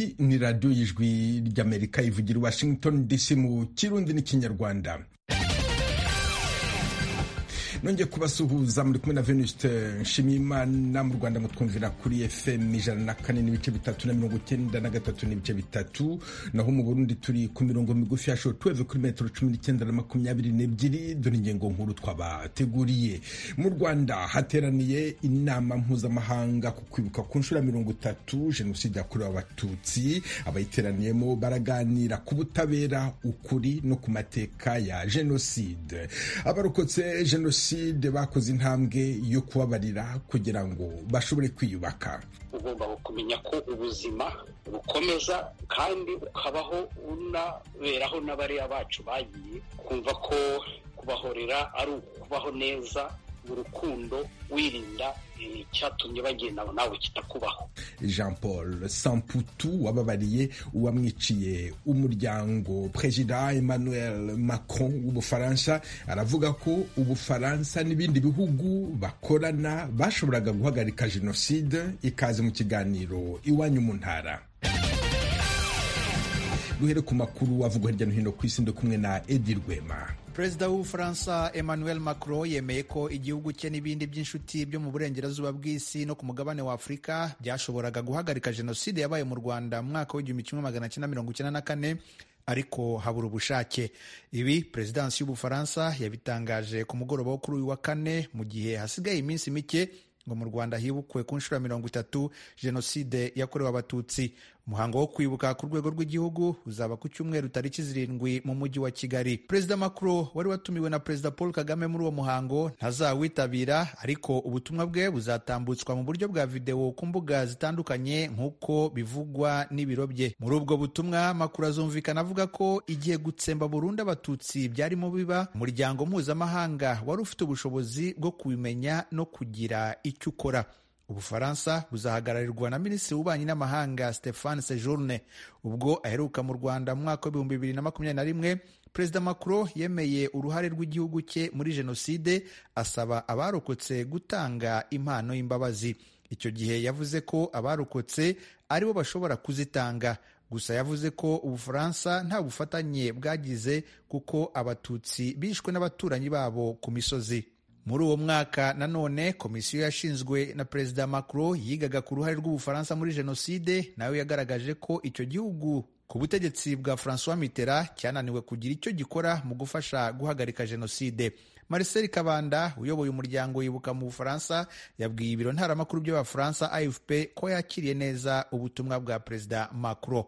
iyi ni radiyo y'ijwi ry'Amerika ivugira i Washington DC mu Kirundi n'ikinyarwanda. Nongeye kubasuhuza muri kumwe na Venuste Nshimiyimana. Mu Rwanda mutwumvira kuri FM 104.3 na 93.3, naho mu Burundi turi ku mirongo migufi ya shortwave kuri metero 19 na 22. Dore ingingo nkuru twabateguriye. Mu Rwanda hateraniye inama mpuzamahanga ku kwibuka ku nshuro 30 jenoside yakorewe Abatutsi. Abayiteraniyemo baraganira ku butabera, ukuri no ku mateka ya jenoside. Abarokotse jenoside bakoze intambwe yo kubabarira kugira ngo bashobore kwiyubaka. Ugomba kumenya ko ubuzima bukomeza kandi ukabaho unaberaho n'abariya bacu bagiye, kumva ko kubahorera ari ukubaho neza mu rukundo, wirinda icyatumye bagenda nawe kitakubaho. Jean Paul Samputu wababariye uwamwiciye umuryango. Perezida Emmanuel Macron w'Ubufaransa aravuga ko Ubufaransa n'ibindi bihugu bakorana bashoboraga guhagarika jenoside. Ikaze mu kiganiro Iwanyu mu Ntara. Duhere ku makuru avugwa hirya no hino ku isi, kumwe na Edi Rwema. Perezida w'Ubufaransa Emmanuel Macron yemeye ko igihugu cye n'ibindi by'inshuti byo mu burengerazuba bw'isi no ku mugabane wa Afurika byashoboraga guhagarika jenoside yabaye mu Rwanda mu mwaka w'1994, ariko habura ubushake. Ibi Perezidansi y'Ubufaransa yabitangaje ku mugoroba wo kuri uyu wa kane, mu gihe hasigaye iminsi mike ngo mu Rwanda hibukwe ku nshuro 30 jenoside yakorewe Abatutsi. Umuhango wo kwibuka ku rwego rw'igihugu uzaba ku cyumweru tariki 7 mu mujyi wa Kigali. Perezida Macron wari watumiwe na Perezida Paul Kagame muri uwo muhango ntazawitabira, ariko ubutumwa bwe buzatambutswa mu buryo bwa video ku mbuga zitandukanye nk'uko bivugwa n'ibiro bye. Muri ubwo butumwa Macron azumvikana avuga ko igihe gutsemba burundu Abatutsi byarimo biba, umuryango mpuzamahanga wari ufite ubushobozi bwo kubimenya no kugira icyo ukora. Ubufaransa buzahagararirwa na Minisitiri w'Ububanyi n'Amahanga Stéphane Séjourné. Ubwo aheruka mu Rwanda mu mwaka wa 2021, Perezida Macron yemeye uruhare rw'igihugu cye muri jenoside, asaba abarokotse gutanga impano y'imbabazi. Icyo gihe yavuze ko abarokotse aribo bashobora kuzitanga, gusa yavuze ko Ubufaransa nta bufatanye bwagize kuko Abatutsi bishwe n'abaturanyi babo ku misozi. Muri uwo mwaka nanone komisiyo yashinzwe na Perezida Macron yigaga ku ruhare rw'Ubufaransa muri jenoside, nawe yagaragaje ko icyo gihugu ku butegetsi bwa François Mitterrand cyananiwe kugira icyo gikora mu gufasha guhagarika jenoside. Marcel Kabanda uyoboye umuryango Yibuka mu Bufaransa yabwiye ibiro ntaramakuru by'Abafaransa AFP ko yakiriye neza ubutumwa bwa Perezida Macron.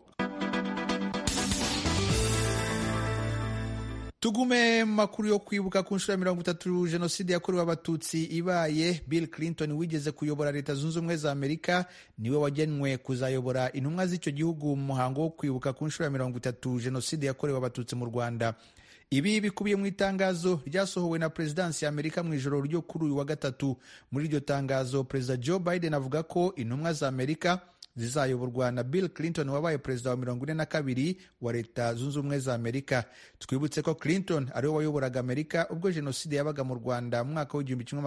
Tugume makuru yo kwibuka ku nshuro 30 jenoside yakorewe Abatutsi ibaye. Bill Clinton wigeze kuyobora Leta Zunze Ubumwe za Amerika niwe wagenwe kuzayobora intumwa z'icyo gihugu mu muhango wo kwibuka ku nshuro 30 jenoside yakorewe Abatutsi mu Rwanda. Ibi bikubiye mu itangazo ryasohowe na Perezidansi ya Amerika mu ijoro ryo kuri uyu wa gatatu. Muri iryo tangazo Perezida Joe Biden avuga ko intumwa za Amerika zizayoborwa na Bill Clinton wabaye perezida wa 42 wa Leta Zunze Ubumwe za Amerika. Twibutse ko Clinton ariwe wayoboraga Amerika ubwo jenoside yabaga mu Rwanda mu mwaka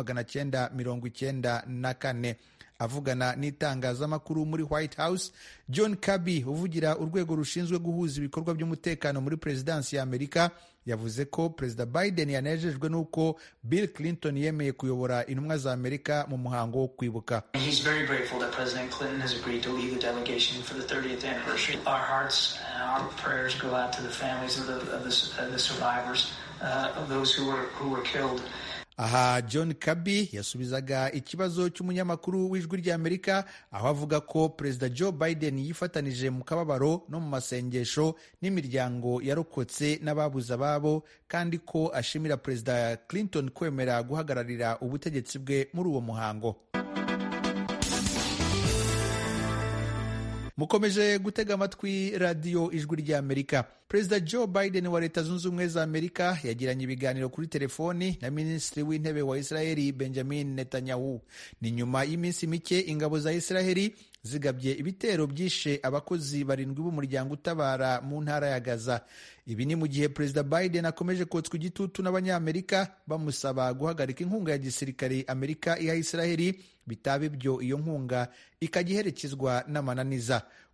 w'1994. Avugana n'itangazamakuru muri White House, John Kirby uvugira urwego rushinzwe guhuza ibikorwa by'umutekano muri Perezidansi ya Amerika yavuze ko Perezida Biden yanejejwe n'uko Bill Clinton yemeye kuyobora intumwa za Amerika mu muhango wo kwibuka. He's very grateful that President Clinton has agreed to lead the delegation for the 30th anniversary. Our hearts and our prayers go out to the families of the survivors, of those who were killed. Aha John Kirby yasubizaga ikibazo cy'umunyamakuru w'Ijwi ry'Amerika, aho avuga ko Perezida Joe Biden yifatanije mu kababaro no mu masengesho n'imiryango yarokotse n'ababuze ababo, kandi ko ashimira Perezida Clinton kwemera guhagararira ubutegetsi bwe muri uwo muhango. Mukomeje gutega amatwi radiyo Ijwi ry'Amerika. Perezida Joe Biden wa Leta Zunze Ubumwe za Amerika yagiranye ibiganiro kuri telefoni na Minisitiri w'Intebe wa Israeli Benjamin Netanyahu. Ni nyuma y'iminsi mike ingabo za Israeli zigabye ibitero byishe abakozi 7 b'umuryango utabara mu ntara ya Gaza. Ibi ni mu gihe Perezida Biden akomeje kotswa igitutu n'Abanyamerika bamusaba guhagarika inkunga ya gisirikare Amerika iha Israeli, bitaba ibyo iyo nkunga ikagiherekezwa n'amananiza.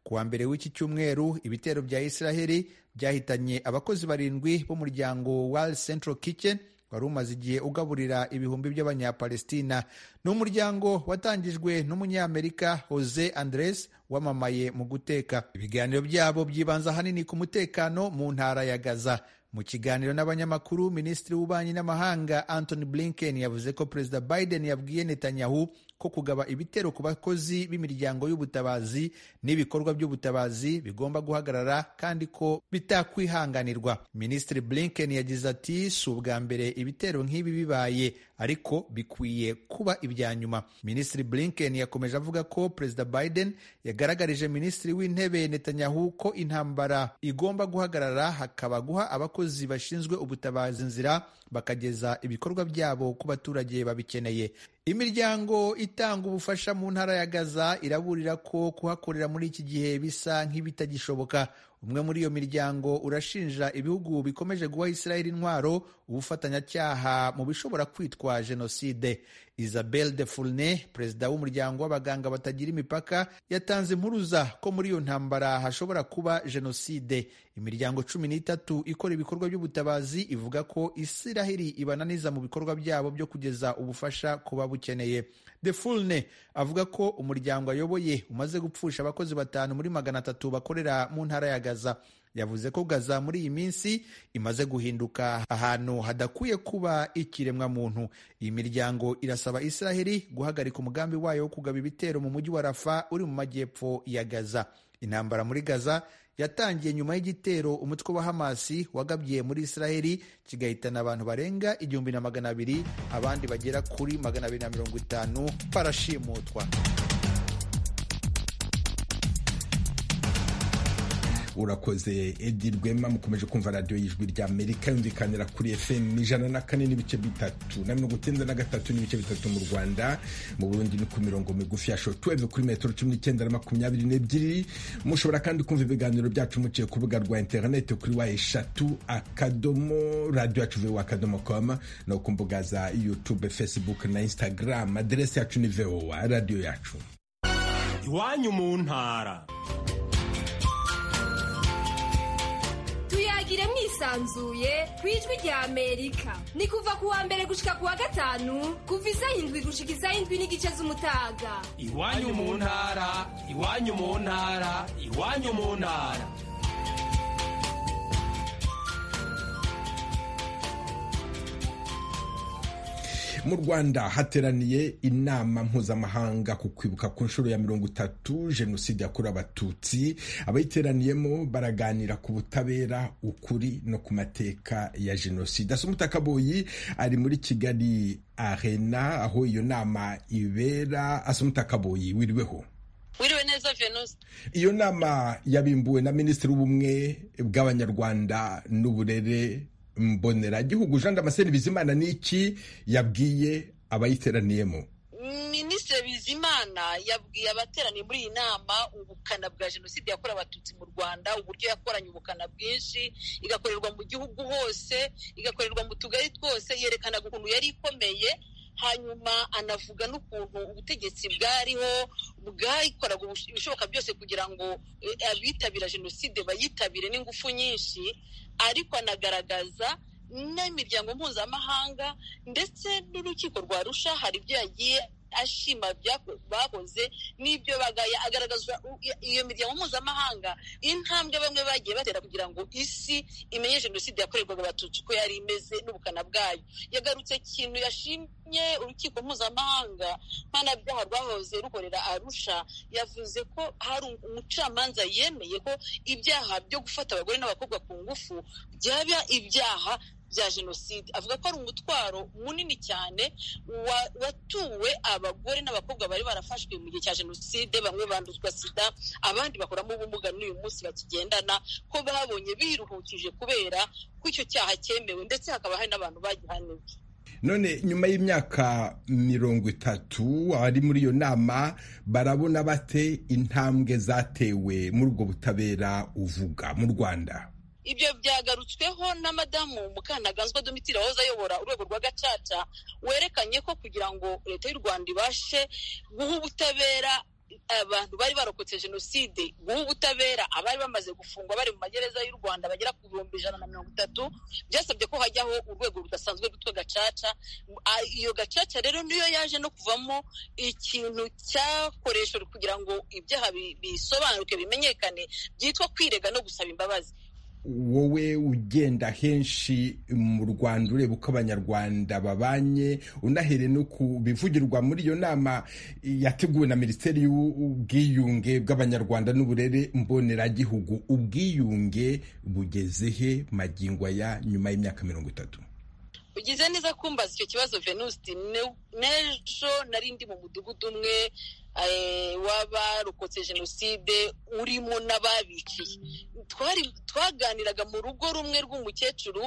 Kuwa mbere w'iki cyumweru ibitero bya Israheli byahitanye abakozi 7 b'umuryango World Central Kitchen wari umaze igihe ugaburira ibihumbi by'abanyapalestina. Ni umuryango watangijwe n'umunyamerika Jose Andres wamamaye mu guteka. Ibiganiro byabo byibanza ahanini ku mutekano mu ntara ya Gaza. Mu kiganiro n'abanyamakuru, Minisitiri w'Ububanyi n'Amahanga Anthony Blinken yavuze ko Perezida Biden yabwiye Netanyahu ko kugaba ibitero ku bakozi b'imiryango y'ubutabazi n'ibikorwa by'ubutabazi bigomba guhagarara kandi ko bitakwihanganirwa. Minisitiri Blinken yagize ati si ubwa mbere ibitero nk'ibi bibaye, ariko bikwiye kuba ibya nyuma. Minisitiri Blinken yakomeje avuga ko Perezida Biden yagaragarije Minisitiri w'Intebe Netanyahu ko intambara igomba guhagarara, hakaba guha abakozi bashinzwe ubutabazi inzira bakageza ibikorwa byabo ku baturage babikeneye. Imiryango itanga ubufasha mu ntara ya Gaza iraburira ko kuhakorera muri iki gihe bisa nk'ibitagishoboka. Umwe muri iyo miryango urashinja ibihugu bikomeje guha Israeli intwaro ubufatanyacyaha mu bishobora kwitwa jenoside. Isabelle de Foulne, perezida w'umuryango w'abaganga batagira imipaka, yatanze impuruza ko muri iyo ntambara hashobora kuba jenoside. Imiryango 13 ikora ibikorwa by'ubutabazi ivuga ko Israeli ibananiza mu bikorwa byabo byo kugeza ubufasha ku babukeneye. De Foulne avuga ko umuryango ayoboye umaze gupfusha abakozi 5 muri 300 bakorera mu ntara ya Gaza. Yavuze ko Gaza muri iyi minsi imaze guhinduka ahantu hadakwiye kuba ikiremwa muntu. Iyi miryango irasaba Israheli guhagarika umugambi wayo wo kugaba ibitero mu mujyi wa Rafa uri mu majyepfo ya Gaza. Intambara muri Gaza yatangiye nyuma y'igitero umutwe wa Hamasi wagabye muri Israheli kigahitana abantu barenga 1200, abandi bagera kuri 250 barashimutwa. Urakoze Edi Rwema. Mukomeje kumva radio y'Ijwi ry'Amerika yumvikanira kuri FM 104.3 na 93.3 mu Rwanda. Mu Burundi ni ku mirongo migufi ya shortwave kuri metero 19 mushobora kandi kumva ibiganiro byacu muciye ku rubuga rwa internet kuri wa3.radio.com no ku mbuga za YouTube, Facebook na Instagram. Adresse yacu ni VOA radio yacu. Iwanyu mu ntara. Tuyagire mwisanzuye kwijwi rya Amerika. Ni kuva kuwa mbere gushika kuwa gatanu kuva 7 gushika 7 n'igice z'umutaga. Iwanyu mu ntara, iwanyu mu ntara, iwanyu mu ntara. Mu Rwanda hateraniye inama mpuzamahanga ku kwibuka ku nshuro ya 30 jenoside yakorewe Abatutsi. Abayiteraniyemo baraganira ku butabera, ukuri no ku mateka ya jenoside. Asumta Kaboyi ari muri Kigali Arena aho iyo nama ibera. Asumta Kaboyi, wiriweho? Wiriwe neza Venus. Iyo nama yabimbuwe na Minisitiri w'Ubumwe bw'Abanyarwanda n'Uburere Mboneragihugu Jean Damascene Bizimana. Niki yabwiye abayiteraniyemo? Minisitiri Bizimana yabwiye abateraniye muri iyi nama ubukana bwa jenoside yakorewe Abatutsi mu Rwanda, uburyo yakoranye ubukana bwinshi, igakorerwa mu gihugu hose, igakorerwa mu tugari twose, yerekana ukuntu yari ikomeye. Hanyuma anavuga n'ukuntu ubutegetsi bwariho bwayikoraga ibishoboka byose kugira ngo abitabira jenoside bayitabire n'ingufu nyinshi, ariko anagaragaza n'imiryango mpuzamahanga ndetse n'urukiko rwa Arusha hari ibyo yagiye ashima bakoze n'ibyo bagaya. Agaragaza iyo miryango mpuzamahanga intambwe bamwe bagiye batera kugira ngo isi imenye jenoside yakorerwaga Abatutsi ko yari imeze n'ubukana bwayo. Yagarutse ikintu yashimye urukiko mpuzamahanga mpanabyaha rwahoze rukorera Arusha. Yavuze ko hari umucamanza yemeye ko ibyaha byo gufata abagore n'abakobwa ku ngufu byaba ibyaha bya jenoside. Avuga ko ari umutwaro munini cyane watuwe abagore n'abakobwa bari barafashwe mu gihe cya jenoside. Bamwe banduzwa sida, abandi bakoramo ubumuga n'uyu munsi bakigendana, ko babonye biruhukije kubera ko icyo cyaha cyemewe, ndetse hakaba hari n'abantu bagihaniwe. None nyuma y'imyaka 30 abari muri iyo nama barabona bate intambwe zatewe muri ubwo butabera uvuga mu Rwanda? Ibyo byagarutsweho na Madamu Mukantaganzwa Domitira wahoze ayobora urwego rwa Gacaca, werekanye ko kugira ngo leta y'u Rwanda ibashe guha ubutabera abantu bari barokotse jenoside guha ubutabera abari bamaze gufungwa bari mu magereza y'u Rwanda bagera ku 130 byasabye ko hajyaho urwego rudasanzwe rwitwa gacaca. Iyo gacaca rero niyo yaje no kuvamo ikintu cyakoreshejwe kugira ngo ibyaha bisobanuke bimenyekane byitwa kwirega no gusaba imbabazi. Wowe ugenda henshi mu Rwanda ureba uko abanyarwanda babanye, unahere no kubivugirwa muri iyo nama yateguwe na Minisiteri y'Ubwiyunge bw'Abanyarwanda n'Uburere Mboneragihugu. Ubwiyunge bugeze he magingo aya nyuma y'imyaka 30? Ugize neza kumbaza icyo kibazo Venuste. Nejo nari ndi mu mudugudu umwe w'abarokotse jenoside urimo n'ababiciye. Twaganiraga mu rugo rumwe rw'umukecuru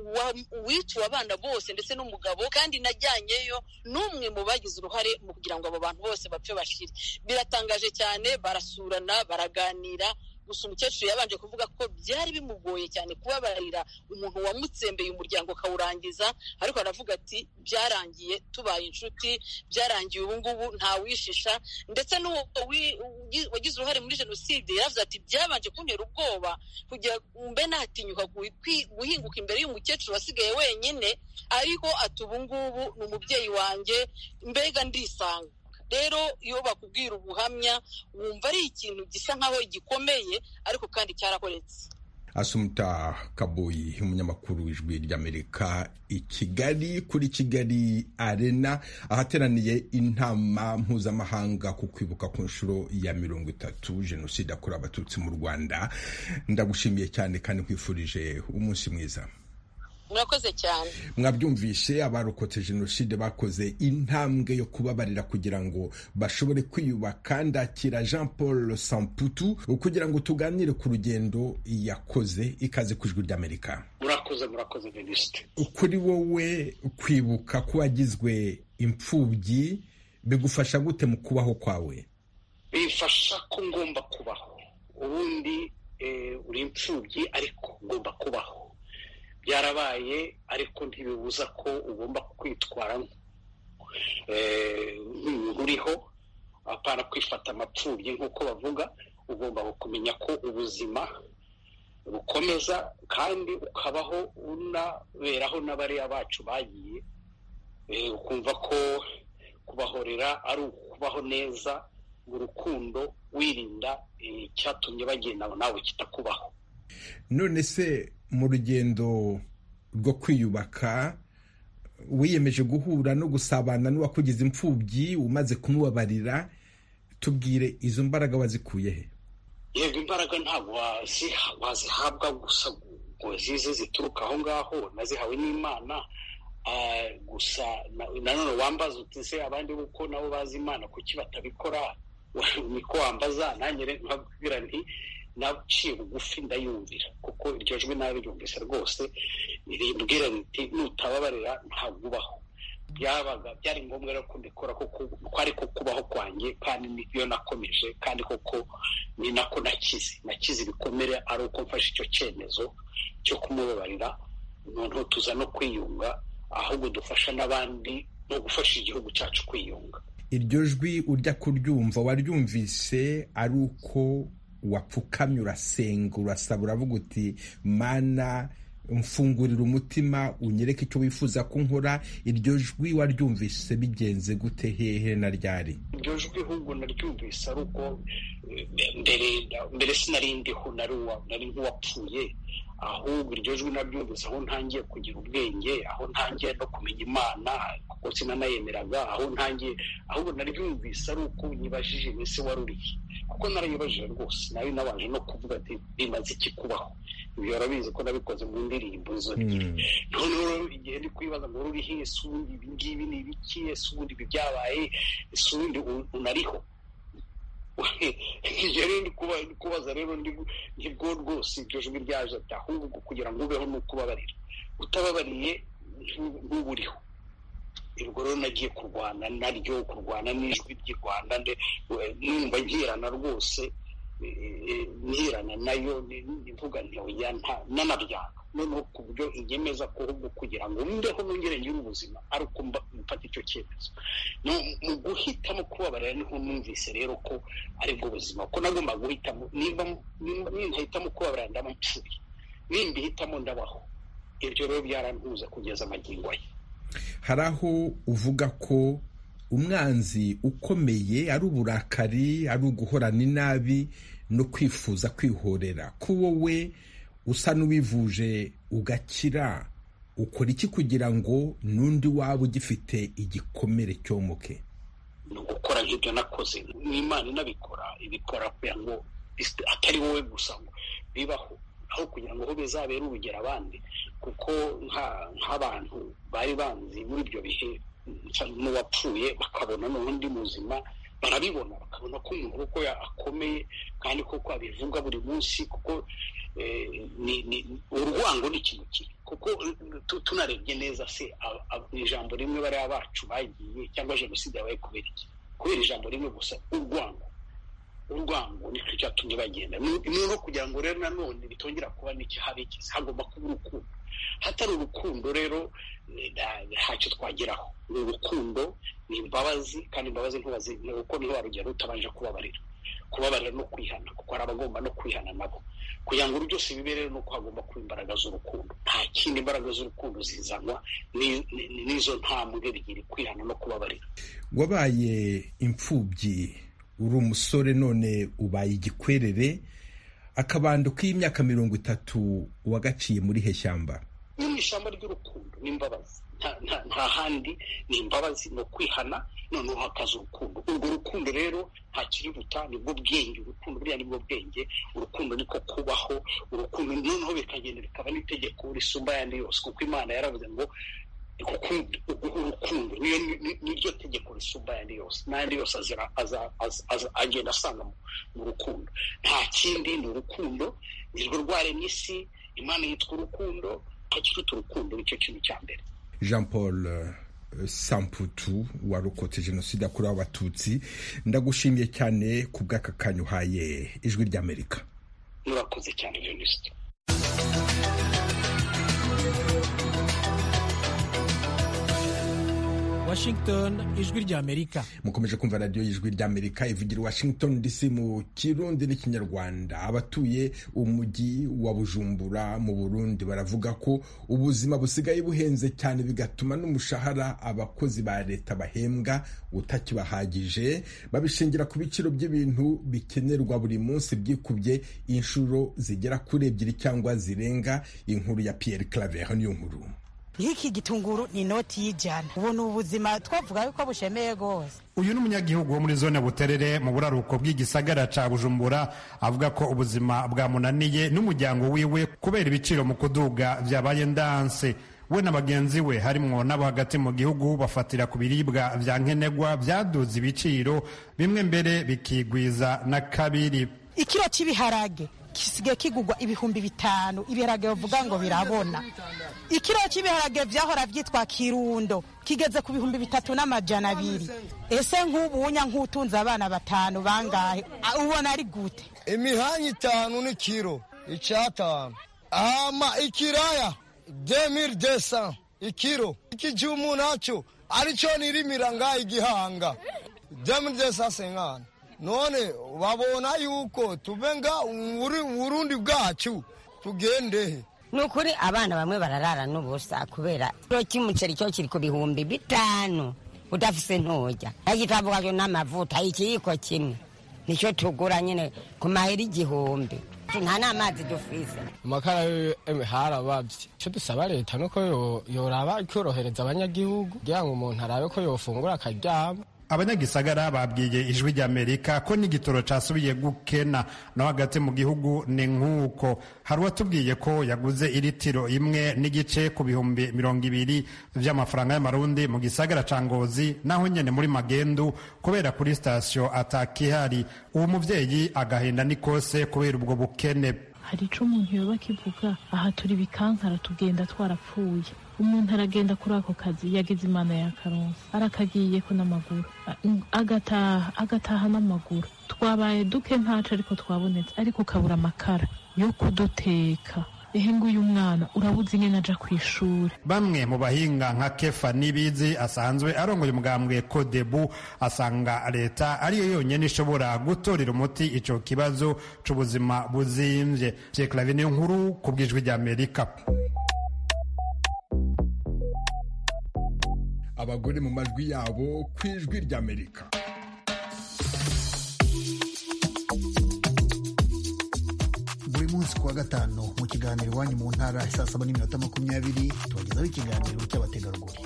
wiciwe abana bose ndetse n'umugabo, kandi najyanyeyo n'umwe mu bagize uruhare mu kugira ngo abo bantu bose bapfe bashire. Biratangaje cyane, barasurana baraganira. Gusa umukecuru yabanje kuvuga ko byari bimugoye cyane kubabarira umuntu wamutsembeye umuryango akawurangiza, ariko aravuga ati byarangiye tubaye inshuti, byarangiye ubu ngubu ntawishisha. Ndetse n'uwo wagize uruhare muri jenoside yaravuze ati byabanje kuntera ubwoba kugira mbe natinyuka guhinguka imbere y'umukecuru wasigaye wenyine, ariko ati ubu ngubu ni umubyeyi wanjye, mbega ndisanga. Rero iyo bakubwira ubuhamya wumva ari ikintu gisa nkaho gikomeye, ariko kandi cyarakoretse. Asumta Kaboyi, umunyamakuru w'Ijwi ry'Amerika i Kigali, kuri Kigali Arena ahateraniye intama mpuzamahanga ku kwibuka ku nshuro ya 30 jenoside yakorewe abatutsi mu Rwanda. Ndagushimiye cyane kandi nkwifurije umunsi mwiza. Murakoze cyane. Mwabyumvishe, abarokotse jenoside bakoze intambwe yo kubabarira kugira ngo bashobore kwiyubaka. Ndakira Jean Paul Samputu kugira ngo tuganire ku rugendo yakoze. Ikaze ku Ijwi ry'Amerika. Murakoze Venuste. Kuri wowe kwibuka ko wagizwe imfubyi bigufasha gute mu kubaho kwawe? Bifasha ko ngomba kubaho. Ubundi uri imfubyi ariko ngomba kubaho. Byarabaye ariko ntibibuza ko ugomba kwitwara uriho, apana kwifata amapfubyi nk'uko bavuga. Ugomba kumenya ko ubuzima bukomeza kandi ukabaho unaberaho n'abariya bacu bagiye. Ukumva ko kubahorera ari ukubaho neza mu rukundo, wirinda icyatumye bagenda nawe kitakubaho. None se mu rugendo rwo kwiyubaka wiyemeje guhura no gusabana n'uwakugize imfubyi umaze kumubabarira, tubwire izo mbaraga wazikuye he? Yego, imbaraga ntabwo wazihabwa gusa ngo zize zituruka aho ngaho, nazihawe n'Imana. Gusa nanone wambaza uti se abandi uko nabo bazi Imana kuki batabikora? Niko wambaza, nanjye nkabwira nti naciye bugufi ndayumvira, kuko iryo jwi naryumvise rwose rimbwira riti nutababarira ntabwo ubaho. Byari ngombwa rero ko mbikora, kuko ari ko kubaho kwanjye, kandi niyo nakomeje, kandi koko ni nako nakize ibikomere, ari uko mfashe icyo cyemezo cyo kumubabarira. Noneho tuza no kwiyunga, ahubwo dufasha n'abandi no gufasha igihugu cyacu kwiyunga. Iryo jwi urya kuryumva waryumvise ari uko wapfukamye urasenga, urasaba, uravuga uti Mana mfungurira umutima unyereke icyo wifuza ko nkora. Iryo jwi waryumvise bigenze gute, hehe na ryari? Iryo jwi ahubwo naryumvise ari uko mbere sinari ndiho, nari nk'uwapfuye. Ahubwo iryo jwi naryumvise aho ntangiye kugira ubwenge, aho ntangiye no kumenya Imana, kuko sinanayemeraga. Aho ntangiye ahubwo naryumvise ari uko nyibajije ese wari urihe, kuko narayibajije rwose. Nawe nabanje no kuvuga ati bimaze iki kubaho. Ibyo urabizi ko nabikoze mu ndirimbo zo. Noneho igihe ndi kwibaza ngo urihe, ese ubundi ibi ngibi ni ibiki, ese ubundi ibi byabaye, ese ubundi unariho. Igihe ndi kubaza rero nibwo rwose iryo jwi ryaje ati ahubwo kugira ngo ubeho ni ukubabarira. Utababariye ntuburiho. Ubwo rero nagiye kurwana n'ijwi ry'i Rwanda, numva nkirana rwose. nirana nayo nivuga ntoya n'anabyanga noneho ku buryo inyemeza ko ahubwo kugira ngo mbeho nongere ngire ubuzima ari uko mfata icyo cyemezo mu guhitamo kubabarira niho numvise rero ko aribwo buzima ko nagomba guhitamo nimba ntahitamo kubabarira ndaba mpfuye nimba ihitamo ndabaho ibyo rero byarantuza kugeza amagingo ye. Hari aho uvuga ko umwanzi ukomeye ari uburakari, ari uguhorana inabi no kwifuza kwihorera. Ko wowe usa n'uwivuje ugakira, ukora iki kugira ngo n'undi waba ugifite igikomere cyomoke? Ni ugukora nk'ibyo nakoze, n'Imana inabikora, ibikora kugira ngo atari wowe gusa ngo bibaho, aho kugira ngo ho bizabere urugero abandi, kuko nk'abantu bari banzi muri ibyo bihe n'uwapfuye bakabona n'undi muzima, barabibona bakabona ko umuntu uko akomeye kandi koko abivuga buri munsi, kuko urwango ni ikintu kibi. Kuko tunarebye neza se ijambo rimwe bariya bacu bagiye cyangwa jenoside yabaye kubera iki? Kubera ijambo rimwe gusa, urwango nicyo cyatumye bagenda. No kugira ngo rero nanone bitongera kuba n'ikihari kizi, hagomba kuba urukundo. Hatari urukundo rero ntacyo twageraho. Ni urukundo, ni imbabazi, kandi imbabazi uko niho warugera utabanje kubabarira no kwihana, kuko hari abagomba no kwihana nabo. Kugira ngo byose bibe rero nuko hagomba kuba imbaraga z'urukundo. Nta kindi imbaraga z'urukundo zizanwa n'izo ntambwe ebyiri, kwihana no kubabarira. Wabaye imfubyi, uri umusore, none ubaye igikwerere. Akabando k'imyaka 30 wagaciye muri Heshyamba. Ni mu ishyamba ry'urukundo n'imbabazi. Nta handi, ni imbabazi no kwihana, noneho hakaza urukundo. Urwo rukundo rero nta kiriruta, nibwo bwenge. Urukundo buriya nibwo bwenge. Urukundo niko kubaho. Urukundo noneho bikagenda bikaba n'itegeko risumba ayandi yose, kuko Imana yaravuze ngo urukundo niryo tegeko risumba ayandi yose, n'ayandi yose agenda asanga mu rukundo. Nta kindi, ni urukundo. Nirwo rwaremye isi. Imana yitwa urukundo, ntakiruta urukundo. Nicyo kintu cya mbere. Jean Paul Samputu warokotse jenoside yakorewe Abatutsi, ndagushimiye cyane ku bw'aka kanya uhaye Ijwi ry'Amerika. Murakoze cyane Venuste. Washington, Ijwi ry'Amerika. Mukomeje kumva radio y'Ijwi ry'Amerika ivugira Washington DC mu Kirundi n'Ikinyarwanda. Abatuye umujyi wa Bujumbura mu Burundi baravuga ko ubuzima busigaye buhenze cyane, bigatuma n'umushahara abakozi ba leta bahembwa utakibahagije. Babishingira ku biciro by'ibintu bikenerwa buri munsi byikubye inshuro zigera kuri 2 cyangwa zirenga. Inkuru ya Pierre Claver niyo nkuru. Hiki gitunguru ni noti y'ijana. Ubona ubuzima twavuga yuko bushemeye gose. Uyu n'umunyagihugu wo muri zone Buterere mu buraruko bw'igisagara ca Bujumbura avuga ko ubuzima bwamunaniye n'umuryango wiwe kubera ibiciro mu kuduga vyabaye ndanse. We na bagenzi we harimwo n'abo hagati mu gihugu bafatira ku biribwa vya nkenegwa vyaduze ibiciro, bimwe mbere bikigwiza na kabiri. Ikiro cy'ibiharage kisige kigugwa 5,000. Ibiharage bavuga ngo birabona. Ikiro cy'ibiharage vyahora vyitwa Kirundo kigeze ku 3,200. Ese nk'ubunya nk'utunza abana 5 bangahe ubona ari gute? Imihanyi 5 ni kiro icatanu. Ama ikiraya 2200 ikiro. Ikijumu nacho arico nirimira ngaho igihanga 2200. None babona yuko tubenga Burundi bwacu tugende. Nukuri abana bamwe bararara n'ubusa kubera kiro cy'umuceri cyo kiri ku 5,000 udafise ntoja. Agitavuga cyo n'amavuta ikiyiko kimwe nicyo tugura nyine ku mahera 1,000. Nta n'amazi dufise. Amakara harabavye. Cyo dusaba leta nuko yoraba cyorohereza abanyagihugu kugira ngo umuntu arabe ko yofungura akaryama. Abanyagisagara babwiye Ijwi ry'Amerika ko n'igitoro casubiye gukena no hagati mu gihugu ni nk'uko. Hari watubwiye ko yaguze iritiro imwe n'igice ku 200 vy'amafaranga y'amarundi mu gisagara ca Ngozi, naho nyene muri Magendu kubera kuri station atakihari. Uwo muvyeyi agahenda nikose kubera ubwo bukene. Hari ico umuntu yoba kivuga aha turi bikankara tugenda twarapfuye. umuntu aragenda kuri ako kazi yagize imana yakaronsa arakagiyeko n'amaguru agataha n'amaguru twabaye duke ntaco ariko twabonetse ariko kabura amakara yo kuduteka ehe nguyu mwana urabuze ingene aja kw'ishure. Bamwe mu bahinga nka Kefa Nibizi asanzwe arongoye umugambwe Kodebu asanga leta ariyo yonyene ishobora gutorera umuti ico kibazo c'ubuzima buzimvye. Pierre Claver Nkuru ku bw'ijwi ry'Amerika. Abagore mu majwi yabo ku ijwi ry'Amerika. Buri munsi kuwa gatanu mu kiganiro iwanyu mu ntara saa 7:20 tubagezaho ikiganiro cy'abategarugori.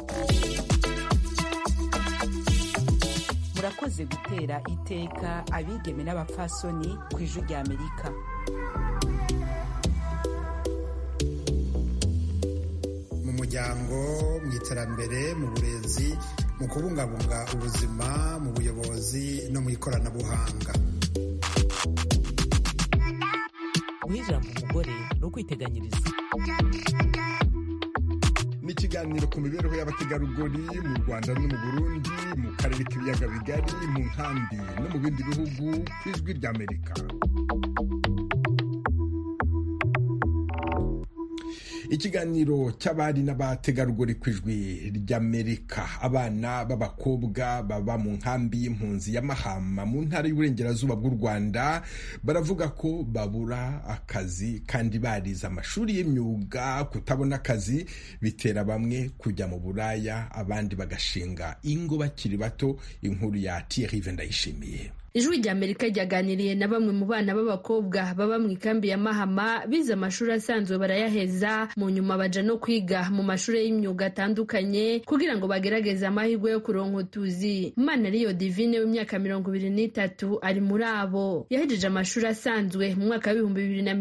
Murakoze gutera iteka abigeme n'abapfasoni ku ijwi ry'Amerika. Mu muryango, mu iterambere, mu burezi, mu kubungabunga ubuzima, mu buyobozi no mu ikoranabuhanga. Ijambo umugore no kwiteganyiriza. Ni ikiganiro ku mibereho y'abategarugori mu Rwanda no mu Burundi, mu karere k'ibiyaga bigari, mu nkambi no mu bindi bihugu ku ijwi ry'Amerika. Ikiganiro cy'abari n'abategarugori ku ijwi ry'Amerika. Abana b'abakobwa baba mu nkambi y'impunzi ya Mahama mu ntara y'uburengerazuba bw'u Rwanda baravuga ko babura akazi kandi barize amashuri y'imyuga. Kutabona akazi bitera bamwe kujya mu buraya, abandi bagashinga ingo bakiri bato. Inkuru ya Thierry Vendayishimiye. Ijwi ry'Amerika ryaganiriye na bamwe mu bana b'abakobwa baba mu ikambi ya Mahama bize amashuri asanzwe barayaheza, mu nyuma baja no kwiga mu mashuri y'imyuga atandukanye kugira ngo bagerageze amahirwe yo kuronka utuzi. Manariyo Divine w'imyaka 23 ari muri abo. Yahejeje amashuri asanzwe mu mwaka wa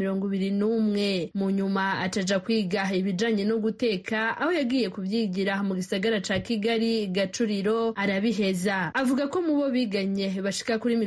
2021, mu nyuma acaja kwiga ibijanye no guteka, aho yagiye kubyigira mu gisagara ca Kigali Gacuriro arabiheza. Avuga ko mu bo biganye bashika kuri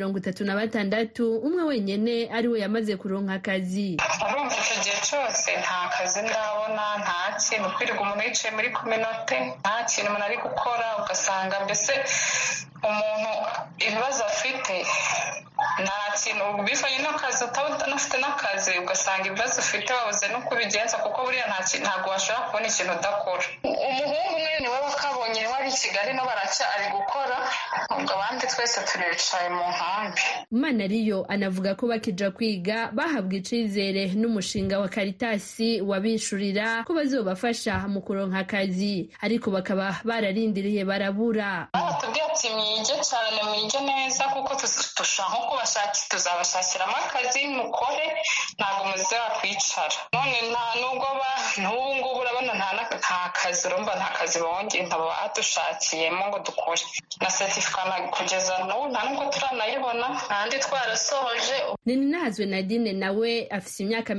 36 umwe wenyene ari we yamaze kuronka akazi. Urumva icyo gihe cyose nta kazi ndabona, nta kintu, kwirirwa umuntu yicaye muri kominote, nta kintu umuntu ari gukora, ugasanga mbese umuntu ibibazo afite nta kintu bivanye n'akazi, utanafite n'akazi ugasanga ibibazo ufite wabuze no kubigenza, kuko buriya ntabwo washobora kubona ikintu udakora. Umuhungu umwe niwe wakabonye wari i Kigali no baracyari gukora, ubwo abandi twese turicaye mu nkambi. Manariyo anavuga ko bakija kwiga bahabwa icizere n'umushinga wa Karitasi wabishurira ko bazobafasha mu kuronka akazi, ariko bakaba bararindiriye barabura. Baratubwiye ati mwige cyane, mwige neza, kuko dushaka ko tuzabashakiramo akazi mukore, ntabwo muzakwicara. None nta nubwo n'ubu ngubu urabona nta kazi, urumva nta kazi bongeye ntabo badushakiyemo ngo dukore na certificate kugeza n'ubu nta nubwo turanayibona, kandi twarasohoje. Ninazwe Nadine nawe afise imyaka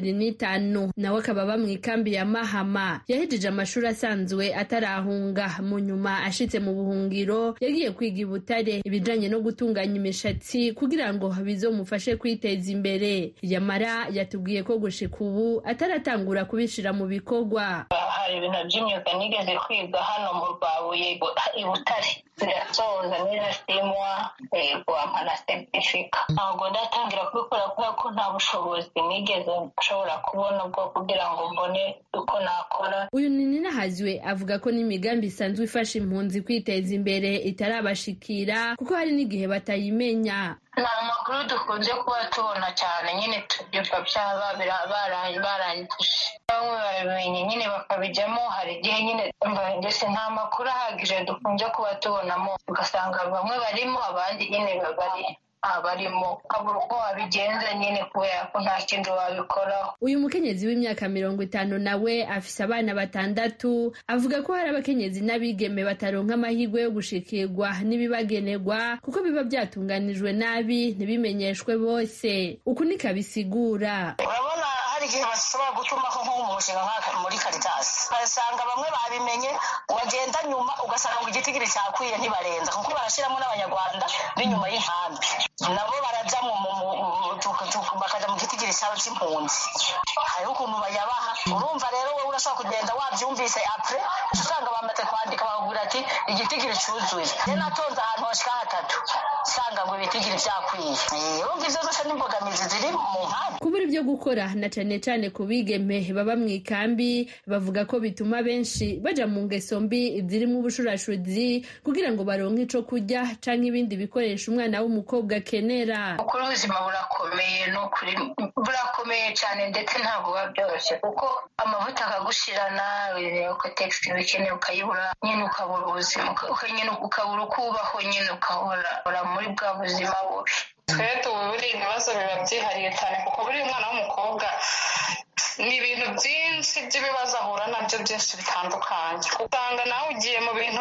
25, nawe akaba aba mu ikambi ya Mahama. Yahejeje amashuri asanzwe atarahunga, mu nyuma ashitse mu buhungiro yagiye kwiga i Butare ibijanye no gutunganya imishatsi kugira ngo bizomufashe kwiteza imbere. Yamara yatubwiye ko gushika ubu ataratangura kubishira mu bikorwa. Hari ibintu by'imyuga nigeze kwiga hano mu Rwabuye i Butare, birasoza nirasimwa guhampa na certificate. Ntabwo ndatangira kubikora kubera ko nta bushobozi nigeze nshobora kubona bwo kugira ngo mbone uko nakora. Uyu Ninahazwe avuga ko n'imigambi isanzwe ifasha impunzi kwiteza imbere itarabashikira kuko hari n'igihe batayimenya. Nta makuru dukunze kuba tubona cyane, nyine tubyumva byaba barangije, bamwe barabimenye nyine bakabijyamo. Hari igihe nyine ndetse nta makuru ahagije dukunze kuba tubonamo, ugasanga bamwe barimo abandi nyine abarimo kabura uko wabigenza nyine kubera ko nta kindi wabikoraho. Uyu mukenyezi w'imyaka 50 nawe afise abana 6, avuga ko hari abakenyezi n'abigeme bataronka amahirwe yo gushikirwa n'ibibagenerwa kuko biba byatunganijwe nabi ntibimenyeshwe bose. Uku nikabisigura. Urabona hari igihe bashobora gutumaho nk'umushinga nk'aka muri Caritas ugasanga bamwe babimenye wagenda nyuma ugasanga ngo igitigiri cyakwiye ntibarenza kuko barashiramo n'abanyarwanda b'inyuma y'inkambi nabo baraja bakaja mu gitigiri cyabo cy'impunzi hariho ukuntu bayabaha urumva rero wowe urashobora kugenda wabyumvise apre usanga bamaze kwandika bakubwira ati igitigiri cyuzuye rero natonze ahantu hashika hatatu usanga ngo ibitigiri byakwiye urumva ivyo zose n'imbogamizi ziri mu nkambi. Kubura ibyo gukora na cane cane ku bigeme baba mu ikambi bavuga ko bituma benshi baja mu ngeso mbi zirimo ubushurashuzi kugira ngo baronke ico kurya canke ibindi bikoresha umwana w'umukobwa akenera. Ukuri ubuzima burakomeye n'ukuri burakomeye cyane ndetse ntabwo biba byoroshye kuko amavuta akagushirana uko textile ukeneye ukayibura nyine ukabura ubuzima ukabura uko ubaho nyine ukahora muri bwa buzima bubi. Twe tuburi ibibazo biba byihariye cyane kuko buri mwana w'umukobwa ni ibintu byinshi by'ibibazo ahura nabyo byinshi bitandukanye usanga nawe ugiye mu bintu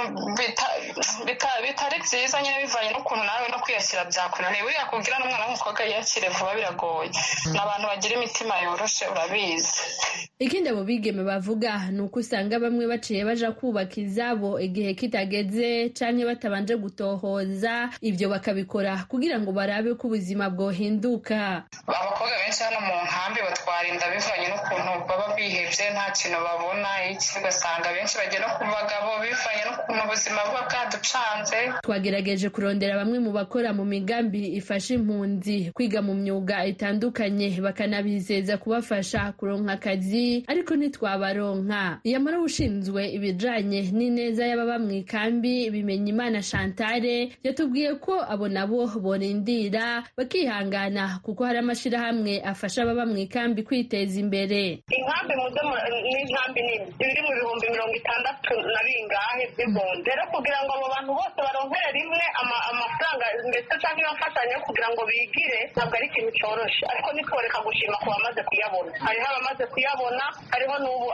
bitari byiza nyine bivanye n'ukuntu nawe no kwiyakira byakunaniye buriya kubwira n'umwana w'umukobwa yiyakire vuba biragoye n'abantu bagira imitima yoroshe urabizi. Ikindi abo bigeme bavuga ni uko usanga bamwe baciye baja kubaka izabo igihe kitageze canke batabanje gutohoza ibyo bakabikora kugira ngo barabe ko ubuzima bwohinduka. Abakobwa benshi hano mu nkambi batwara inda bivanye n'ukuntu baba bihevye nta kintu babona iki ugasanga benshi bagiye no ku bagabo bivanye n'ukuntu ubuzima buba bwaducanze. Twagerageje kurondera bamwe mu bakora mu migambi ifasha impunzi kwiga mu myuga itandukanye bakanabizeza kubafasha kuronka akazi ariko ntitwabaronka. Iyamara ushinzwe ibijanye n'ineza y'ababa mu ikambi Bimenyimana Chantale yatubwiye ko abo nabo borindira bakihangana kuko hari amashirahamwe afasha ababa mu ikambi kwiteza imbere. Inkambi n'inkambi nini biri mu bihumbi 60 na bingahe by'impunzi rero kugira ngo abo bantu bose baronkere rimwe amafaranga ndetse cyangwa ibafashanyo kugira ngo bigire ntabwo ari ikintu cyoroshe ariko nitworeka gushima ku bamaze kuyabona. Hariho abamaze kuyabona hariho n'ubu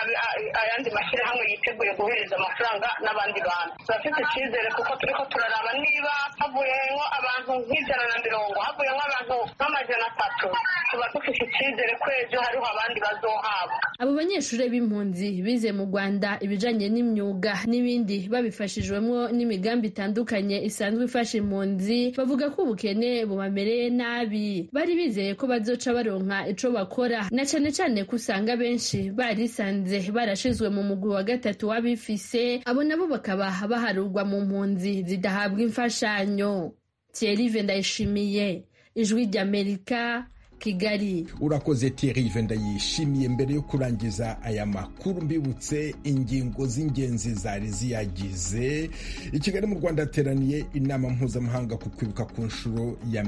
ayandi mashyirahamwe yiteguye guhereza amafaranga n'abandi bantu. Turafite icyizere kuko turiko turaraba niba havuyemo abantu nk'ijana havuyemo abantu nk'amajana 3 tuba dufite icyizere ko ejo hariho abandi bazohabwa. Abo banyeshuri b'impunzi bize mu Rwanda ibijanye n'imyuga n'ibindi babifashijwemo n'imigambi itandukanye isanzwe ifasha impunzi bavuga ko ubukene bubamereye nabi. Bari bizeye ko bazoca baronka ico bakora na cane cane ko usanga benshi barisanze barashizwe mu mugwi wa gatatu w'abifise abo nabo bakaba baharurwa mu mpunzi zidahabwa imfashanyo. Thierry Vendayishimiye, Ijwi ry'Amerika, Kigali. Urakoze Thierry Vendayishimiye. Mbere yo kurangiza aya makuru mbibutse ingingo z'ingenzi zari ziyagize. I Kigali mu Rwanda hateraniye inama mpuzamahanga ku kwibuka ku nshuro ya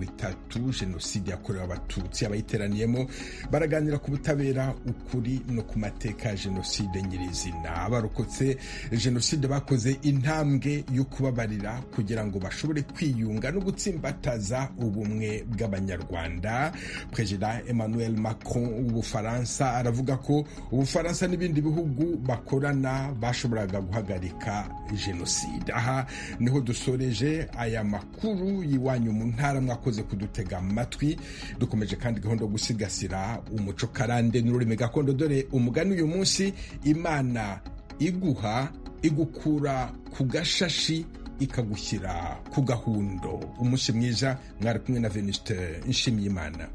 30 jenoside yakorewe abatutsi. Abayiteraniyemo baraganira ku butabera, ukuri no ku mateka ya jenoside nyirizina. Abarokotse jenoside bakoze intambwe yo kubabarira kugira ngo bashobore kwiyunga no gutsimbataza ubumwe bw'Abanyarwanda. Perezida Emmanuel Macron w'Ubufaransa aravuga ko Ubufaransa n'ibindi bihugu bakorana bashoboraga guhagarika jenoside. Aha niho dusoreje aya makuru y'iwanyu mu ntara. Mwakoze kudutega amatwi. Dukomeje kandi gahunda gusigasira umuco karande n'ururimi gakondo. Dore umugani uyu munsi: Imana iguha igukura ku gashashi ikagushyira ku gahundo. Umunsi mwiza. Mwari kumwe na Venuste Nshimiyimana.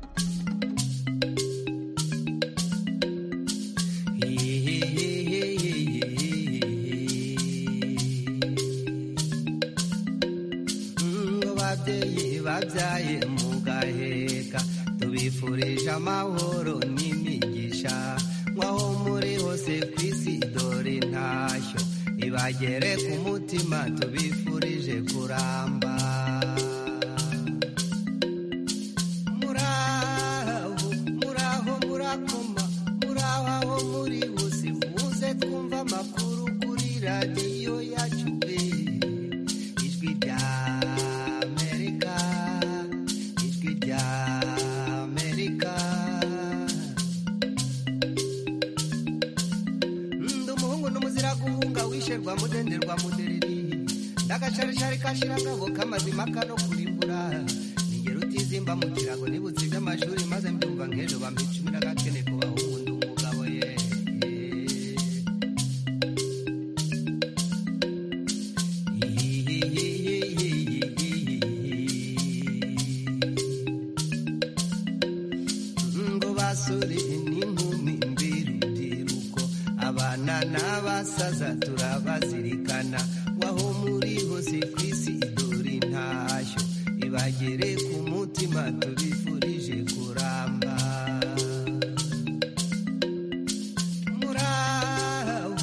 Babyaye mugaheka tubifurije amahoro n'imigisha mwaho muri hose ku isi. Dore intashyo ibagere ku mutima tubifurije kuramba. Muraho murakoma muraho aho muri hose muze twumva amakuru kuri radiyo yacu Ijwi rya rwa mudenderwa mudereri ndagacarishari kashirangabo kamazima kano kurimbura ningero utizimba mu kirago nibutse iby'amashuri maze mbyumva nk'ejo bampa 10 n'agakene n'abasaza turabazirikana waho muri hose ku isi dore intashyo ibagere ku mutima tubifurije kuramba